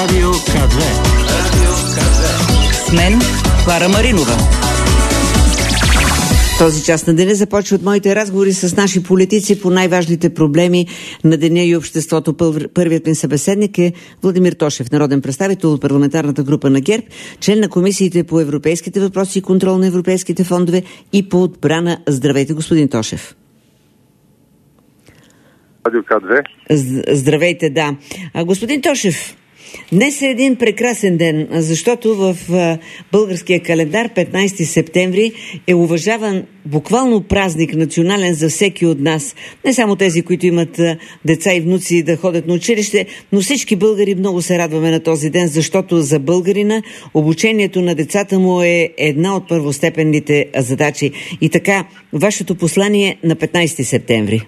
Радио К2. С мен Клара Маринова. Този час на деня започва от моите разговори с наши политици по най-важните проблеми на деня и обществото. Първият ми събеседник е Владимир Тошев, народен представител от парламентарната група на ГЕРБ, член на комисиите по европейските въпроси и контрол на европейските фондове и по отбрана. Здравейте, господин Тошев. Радио К2. Здравейте, да. Господин Тошев, днес е един прекрасен ден, защото в българския календар 15 септември е уважаван буквално празник, национален за всеки от нас. Не само тези, които имат деца и внуци да ходят на училище, но всички българи много се радваме на този ден, защото за българина обучението на децата му е една от първостепенните задачи. И така, вашето послание на 15 септември.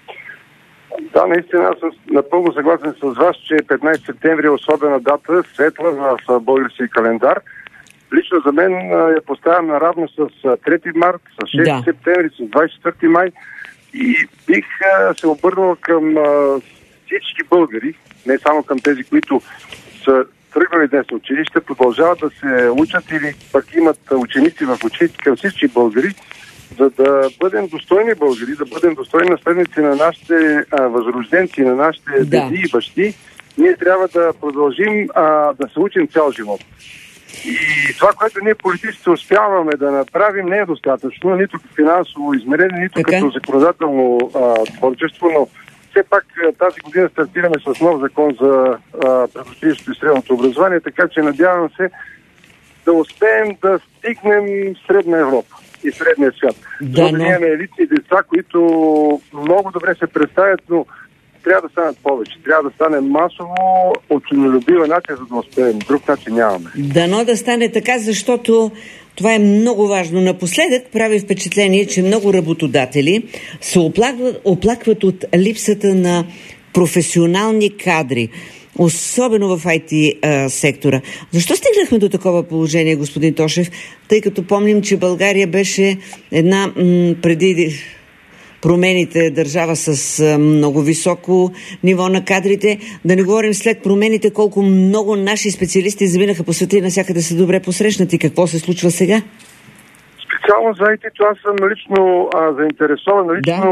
Да, наистина аз съм напълно съгласен с вас, че 15 септември е особена дата, светла в българския календар. Лично за мен я поставям наравно с 3 март, с 6 септември, с 24 май и бих се обърнал към всички българи, не само към тези, които са тръгнали днес на училище, продължават да се учат или пък имат ученици в училище, към всички българи, за да бъдем достойни българи, да бъдем достойни наследници на нашите възрожденци, на нашите деди и бащи, ние трябва да продължим да се учим цял живот. И това, което ние политиците успяваме да направим, не е достатъчно, нито финансово измерение, нито като законодателно творчество, но все пак тази година стартираме с нов закон за предучилищното и средното образование, така че надявам се да успеем да стигнем Средна Европа и средния свят. Защото ние имаме елитни деца, които много добре се представят, но трябва да станат повече. Трябва да стане масово ученолюбива нация, за да успеем. Друг начин нямаме. Дано да стане така, защото това е много важно. Напоследък прави впечатление, че много работодатели се оплакват от липсата на професионални кадри, особено в IT сектора. Защо стигнахме до такова положение, господин Тошев? Тъй като помним, че България беше една преди промените държава с много високо ниво на кадрите. Да не говорим след промените колко много наши специалисти заминаха по света и навсякъде са добре посрещнати. Какво се случва сега? Специално за IT-то аз съм лично заинтересован.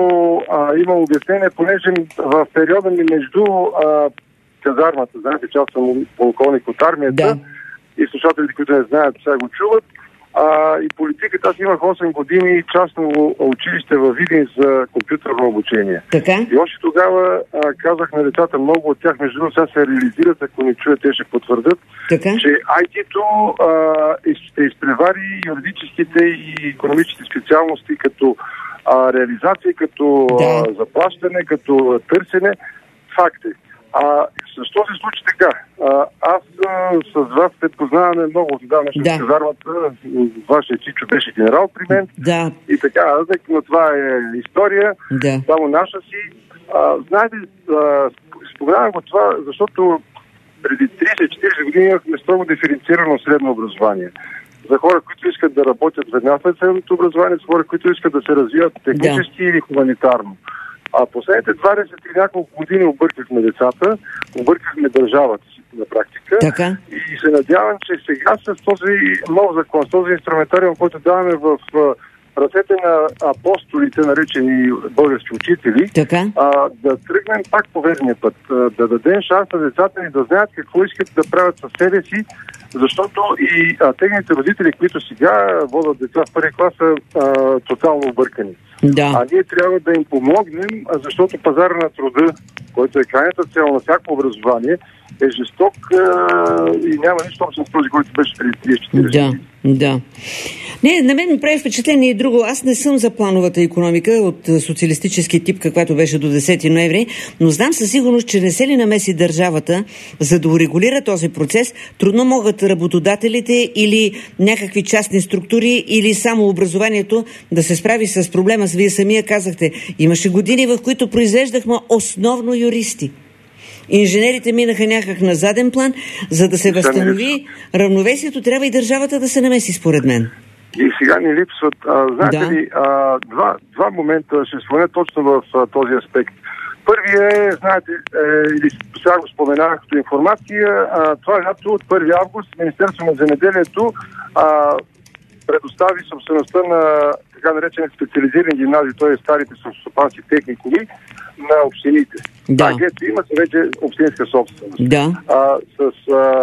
Имам обяснение, понеже в периода ми между казармата, знаете, че аз съм полковник от армията и слушателите, които не знаят, сега го чуват. И политиката, аз имах 8 години частно училище във Видин за компютърно обучение. Така? И още тогава казах на децата, много от тях, между другото, сега се реализират, ако не чуят, те ще потвърдят, че IT-то ще изпревари юридическите и икономическите специалности като реализация, като заплащане, като търсене. Факт е. Защо се случи така? Аз с вас се познаваме много отдавна в казармата. Вашия Чичо беше генерал при мен. И така, но това е история. Само наша си. Знаете, споменавам го това, защото преди 30-40 години имахме строго диференцирано средно образование. За хора, които искат да работят веднага след средното образование, за хора, които искат да се развиват технически или хуманитарно. Последните 20 и няколко години объркахме децата, объркахме държавата си на практика. И се надявам, че сега с този нов закон, с този инструментариум, който даваме в ръцете на апостолите, наречени български учители, да тръгнем пак по верния път, да дадем шанс на децата ни да знаят какво искат да правят със себе си, защото и техните родители, които сега водят деца в първи клас, са тотално объркани. Ние трябва да им помогнем, защото пазара на труда, който е крайната цел на всяко образование, е жесток и няма нищо общо с този, който беше преди 30-40 години. Не, на мен ми прави впечатление и друго. Аз не съм за плановата икономика от социалистически тип, каквато беше до 10 ноември, но знам със сигурност, че не се ли намеси държавата, за да урегулира този процес, трудно могат работодателите или някакви частни структури или само образованието да се справи с проблема. Вие самия казахте, имаше години, в които произвеждахме основно юристи. Инженерите минаха някак на заден план, за да се възстанови равновесието, трябва и държавата да се намеси, според мен. И сега ни липсват, знаете ли, два момента ще спомена точно в този аспект. Първият знаете, или сега го споменах като информация, това лято от 1 август Министерство на земеделието предостави собствеността на така наречените специализирани гимназии, т.е. старите селскостопански техникуми, на общините. Да. Където има вече общинска собственост. Да. С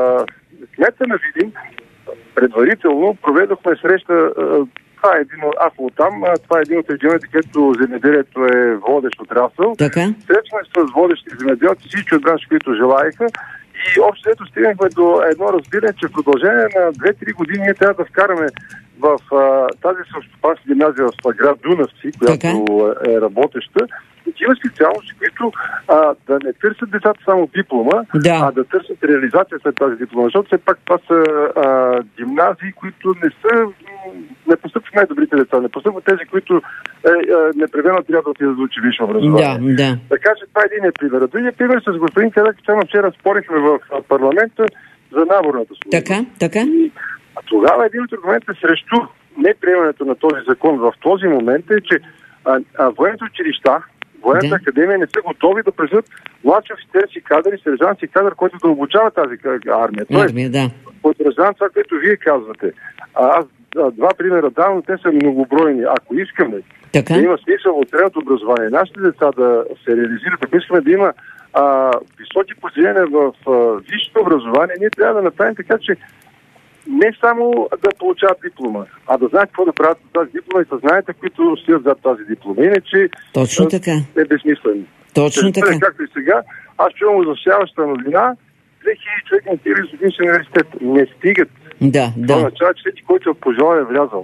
кмета на Видин предварително проведохме среща. Това е аз оттам, това е един от регионите, където земеделието е водещ отрасъл. Срещаме с водещи земеделци, всички от бранши, които желаеха. И общо ето стигнахме до едно разбиране, че в продължение на 2-3 години ние трябва да вкараме в тази селскостопанска гимназия в град Дунавци, която е работеща, такива специалности, които да не търсят децата само диплома, а да търсят реализация след тази диплома. Защото все пак това са гимназии, които не постъпват най-добрите деца, не постъпват тези, които непременно трябва да отидат да учи висше образование. Така че това е един пример. Другият пример с господин Кадък, вчера спорихме в парламента за наборната служба. Така. А тогава един от аргументите срещу неприемането на този закон в този момент е, че военните училища, военната академия не са готови да превземат младши офицерски кадър и сержантски кадър, който да обучава тази армия. Потвърждавам това, което вие казвате. Аз два примера давам, но те са многобройни. Ако искаме да има смисъл от средното образование, нашите деца да се реализират, ако искаме да има високи постижения в висшето образование, ние трябва да направим така, че не само да получават диплома, а да знаят какво да правят с тази диплома и съзнанието, които стоят зад тази диплома. Иначе точно така. Е безсмислено. Точно така. Както и сега, аз чувам озасяваща новина, 2000 човека на тири Софийския университет не стигат. Това означава, че всеки, който е пожелал, е влязал.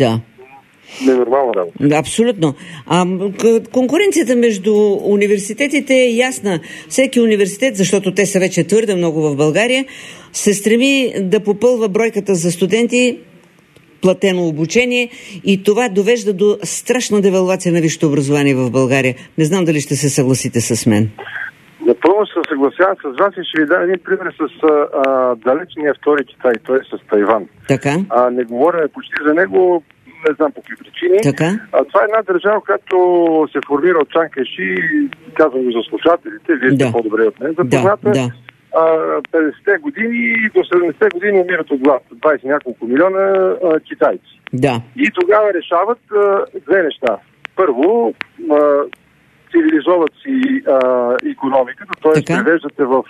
Ненормална работа. Абсолютно. Конкуренцията между университетите е ясна. Всеки университет, защото те са вече твърде много в България, се стреми да попълва бройката за студенти, платено обучение, и това довежда до страшна девалвация на висшето образование в България. Не знам дали ще се съгласите с мен. Напълно се съгласявам с вас и ще ви дам един пример с далечния втори Китай, т.е. с Тайван. Не говоря почти за него, не знам по какви причини. Това е една държава, която се формира от Чан Кайши, казвам го за слушателите, вие сте по-добре от мен запозната. 50-те години и до 70-те години умират от глад. 20 няколко милиона китайци. И тогава решават две неща. Първо, цивилизоват си икономиката, т.е. превеждате в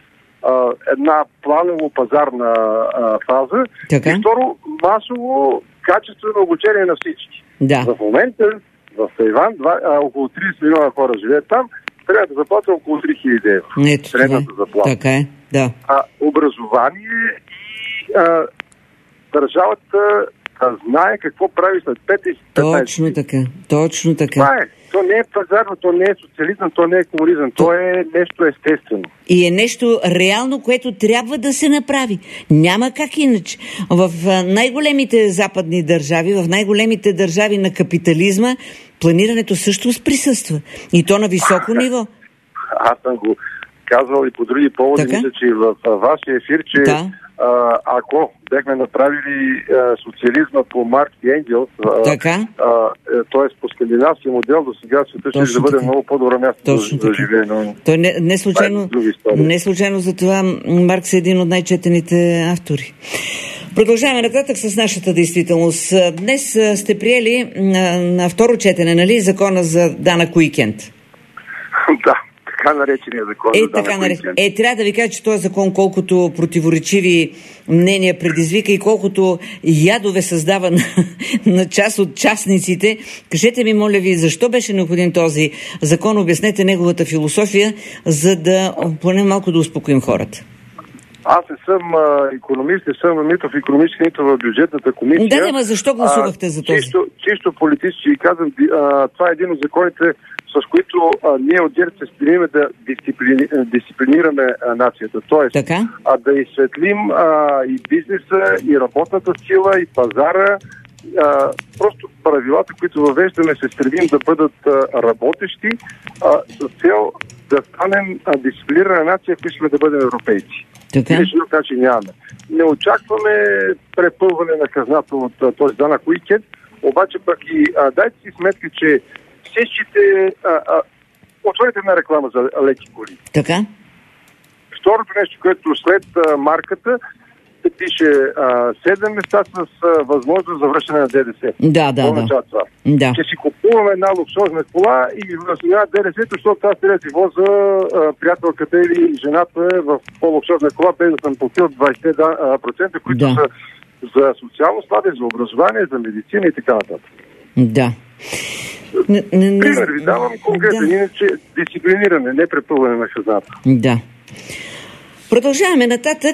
една планово-пазарна фаза. И второ, масово качествено обучение на всички. В момента в Тайван около 30 милиона хора живеят там, средната заплата около 3000 евро. Средната заплата. Образование и държавата знае какво прави след 5-15 Точно така. Това е. То не е пазарно, то не е социализъм, то не е комунизъм. То е нещо естествено. И е нещо реално, което трябва да се направи. Няма как иначе. В най-големите западни държави, в най-големите държави на капитализма, планирането също присъства. И то на високо ниво. Аз съм го казвал и по други поводи, мисля, че в вашия ефир, че ако бяхме направили социализма по Маркс и Енгелс, т.е. по скандинавски модел, до сега света ще да бъде много по-добро място за живее. Но... Той не случайно за това Маркс е един от най-четените автори. Продължаваме нататък с нашата действителност. Днес сте приели на второ четене, нали, закона за данък уикенд? Да. Така наречения закон. Трябва да ви кажа, че този закон, колкото противоречиви мнения предизвика и колкото ядове създава на част от частниците, кажете ми, моля ви, защо беше необходим този закон? Обяснете неговата философия, за да поне малко да успокоим хората. Аз не съм икономист, не съм нито в икономическа, нито в бюджетната комисия. Защо гласувахте за този? Чисто политически казвам, това е един от законите, с които ние от ГЕРБ се стремим да дисциплинираме нацията. Тоест, да изсветлим и бизнеса, и работната сила, и пазара. Просто правилата, които въвеждаме, се стремим да бъдат работещи с цел да станем дисциплинирана нация, ако искаме да бъдем европейци. Така че нямаме. Не очакваме препълване на хазната от този данък уикенд, обаче пък и дайте си сметка, че всичките отворите една реклама за леки коли. Така. Второто нещо, което след марката се пише 7 места с възможност за връщане на ДДС. Да. Да. Че си купуваме една луксозна кола и възстановява ДДС-то, защото аз трябва да си воза приятелката или жената в по-луксозна кола, без да съм платил 20%, които са за социално слаби, за образование, за медицина и така нататък. Да. Пример ви давам конкретно, иначе дисциплиниране, не препълване на хазната. Да. Продължаваме нататък.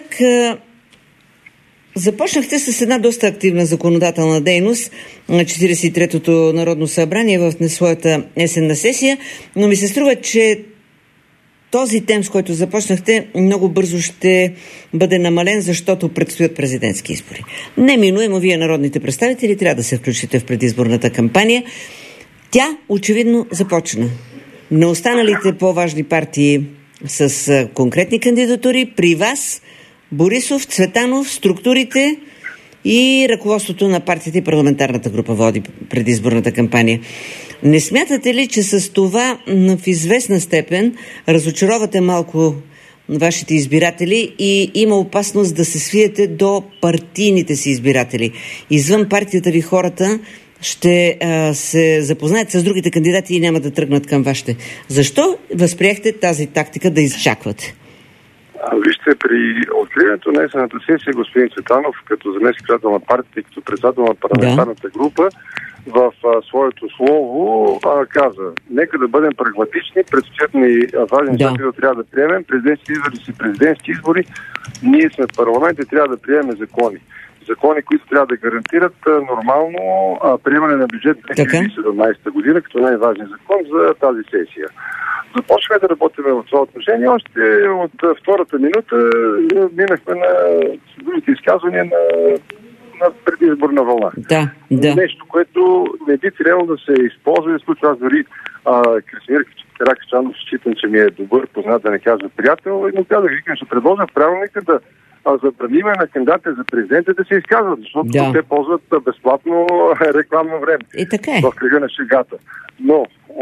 Започнахте с една доста активна законодателна дейност на 43-то Народно събрание в своята есенна сесия, но ми се струва, че този темп, с който започнахте, много бързо ще бъде намален, защото предстоят президентски избори. Неминуемо вие, народните представители, трябва да се включите в предизборната кампания. Тя очевидно започна. На останалите по-важни партии с конкретни кандидатури, при вас Борисов, Цветанов, структурите и ръководството на партията и парламентарната група води предизборната кампания. Не смятате ли, че с това в известна степен разочаровате малко вашите избиратели и има опасност да се свиете до партийните си избиратели? Извън партията ви хората ще се запознаят с другите кандидати и няма да тръгнат към вашите. Защо възприехте тази тактика да изчаквате? Вижте, при откриването на есенната сесия господин Цветанов, като заместник-председател на партията и като председател на парламентарната група, в своето слово каза: нека да бъдем прагматични, предстоят ни важни неща, които трябва да приемем. Президентски избори, ние сме в парламент и трябва да приемем закони. Закони, които трябва да гарантират нормално приемане на бюджет 2017 година, като най-важен закон за тази сесия. Започваме да работим в това отношение. Още от втората минута минахме на другите изказвания на предизборна вълна. Да. Нещо, което не би трябвало да се използва. Аз дори Красимир Каракачанов считам, че ми е добър познат, да не кажа приятел, и му казах, ще предложа в правилника да забраниме на кандидатите за президента да се изказват, защото те ползват безплатно рекламно време. И така е. В кръга на шегата. Но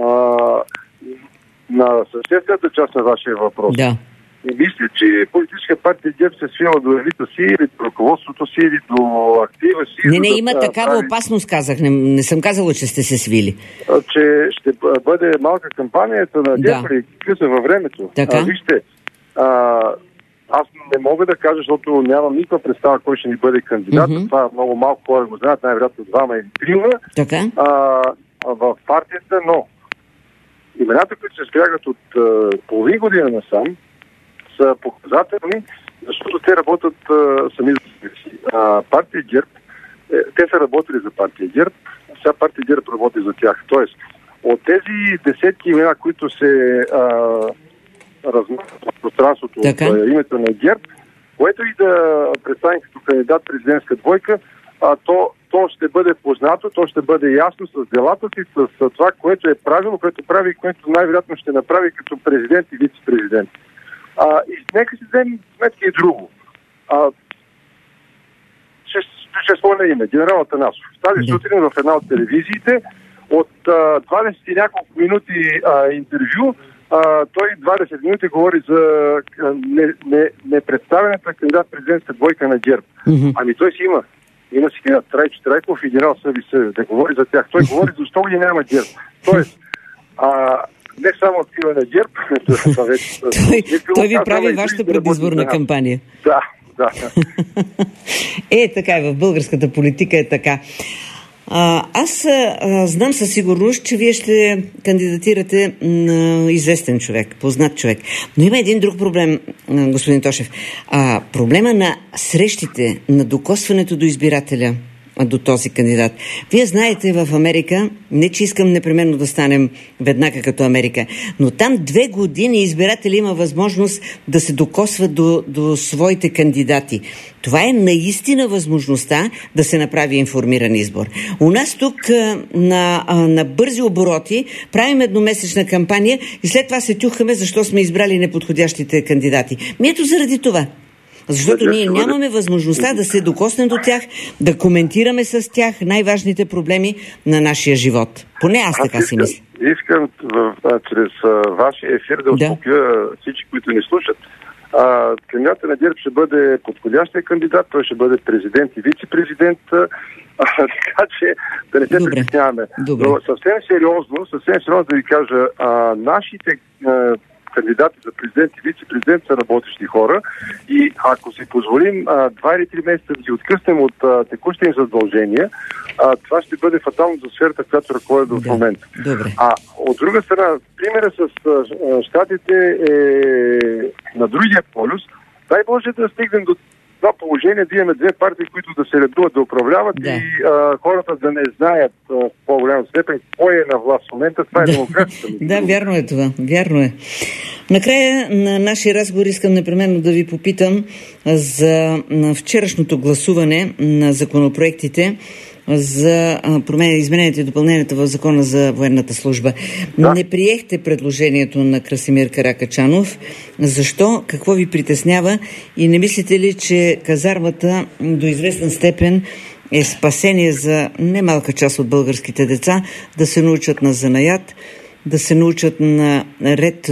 на съществената част на вашия въпрос. Да. И мисля, че политическа партия ГЕРБ се свила до елита си, или до ръководството си, или до актива си. Не, има такава опасност, казах. Не съм казала, че сте се свили. Че ще бъде малка кампанията на ГЕРБ и къса във времето. Вижте, аз не мога да кажа, защото нямам никаква представа кой ще ни бъде кандидат. Това много малко хора го знаят, най-вероятно 2 или 3 в партията, но имената, които се спрягат от половин година насам, са показателни, защото те работят сами за себе си. Партия ГЕРБ, те са работили за партия ГЕРБ, а сега партия ГЕРБ работи за тях. Тоест, от тези десетки имена, които се размахват в пространството от името на ГЕРБ, което и да представим като кандидат президентска двойка, то ще бъде познато, то ще бъде ясно с делата си, с това, което е правило, което прави и което най-вероятно ще направи като президент и вице-президент. И нека си вземем сметка и друго. Ще спомня име, генерал Атанасов. Тази сутрин в една от телевизиите от 20 и няколко минути интервю, той 20 минути говори за непредставената кандидат президентска двойка на ГЕРБ. Ами той си има. Има си кандидат Трайчо Трайков и генерал Съби Съби. Да говори за тях. Той говори защо ги няма ГЕРБ. Тоест, не само актива на ГЕРБ. Той ви прави вашата предизборна кампания. Да. Така е, в българската политика е така. Аз знам със сигурност, че вие ще кандидатирате на известен човек, познат човек. Но има един друг проблем, господин Тошев. Проблема на срещите, на докосването до избирателя, до този кандидат. Вие знаете, в Америка, не че искам непременно да станем веднага като Америка, но там 2 години избиратели има възможност да се докосват до своите кандидати. Това е наистина възможността да се направи информиран избор. У нас тук на бързи обороти правим едномесечна кампания и след това се тюхаме защо сме избрали неподходящите кандидати. Ето заради това. Защото ние нямаме възможността да се докоснем до тях, да коментираме с тях най-важните проблеми на нашия живот. Поне аз така си мисля. искам чрез вашия ефир да успокоя всички, които ни слушат. Кандидатът на ГЕРБ ще бъде подходящия кандидат, той ще бъде президент и вице-президент, така че да не се притесняваме. Но съвсем сериозно да ви кажа, нашите кандидати за президент и вице-президент са работещи хора и ако си позволим 2 или 3 месеца да ги откъснем от текущите им задължения, това ще бъде фатално за сферата, която ръководят в момента. Добре. От друга страна, примера с щатите е на другия полюс. Дай Боже да стигнем до това положение, да имаме 2 партии, които да се редуват да управляват и хората да не знаят в по-голяма степен кой е на власт в момента. Това е демокрацията. Да, вярно е това. Вярно е. Накрая на нашия разговор искам непременно да ви попитам за вчерашното гласуване на законопроектите за измененията и допълненията в Закона за военната служба. Не приехте предложението на Красимир Каракачанов. Защо? Какво ви притеснява? И не мислите ли, че казармата до известна степен е спасение за немалка част от българските деца да се научат на занаят, да се научат на ред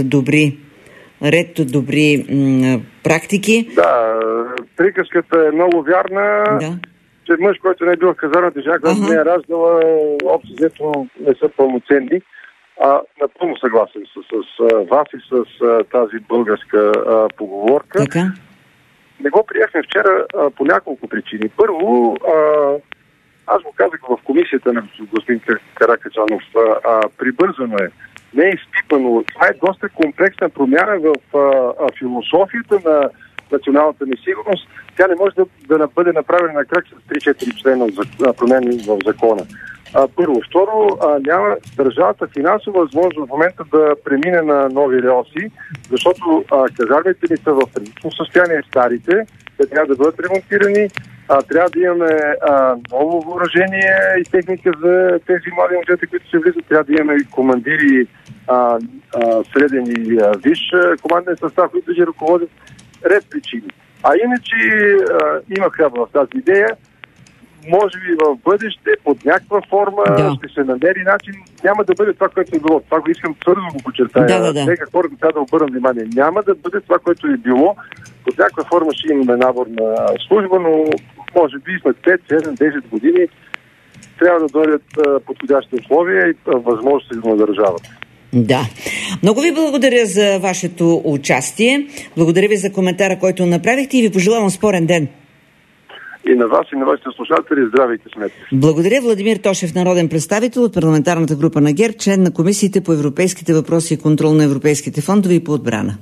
добри практики? Да, приказката е много вярна. Да. Че мъж, който не е бил в казармата, жена, която не е раждала, общо взето не са пълноценни. Напълно съгласен с вас и с тази българска поговорка. Така? Не го приехме вчера по няколко причини. Първо, аз го казах в комисията на господин Каракачанов, прибързано е. Не е изпипано. Това е доста комплексна промяна в философията на националната несигурност. Тя не може да бъде направена на крак с 3-4 члена промени в закона. Първо. Второ, няма държавата финансова възможност в момента да премине на нови релси, защото казармите ни са в различно състояние, старите, те трябва да бъдат ремонтирани, трябва да имаме ново въоръжение и техника за тези млади момчета, които се влизат, трябва да имаме командири среден и висш команден състав, които ще ръководят ред причини. Иначе има хляба в тази идея. Може би в бъдеще, под някаква форма, ще се намери начин. Няма да бъде това, което е било. Това го искам твърдо да го подчертая. Нека хората трябва да обърнат внимание. Няма да бъде това, което е било. Под някаква форма ще имаме набор на служба, но може би след 5, 7, 10 години трябва да дойдат подходящи условия и възможности на държавата. Да. Много ви благодаря за вашето участие. Благодаря ви за коментара, който направихте и ви пожелавам спорен ден. И на вас, и на вашите слушатели, здравейте сметки. Благодаря. Владимир Тошев, народен представител от парламентарната група на ГЕРБ, член на комисиите по европейските въпроси и контрол на европейските фондове и по отбрана.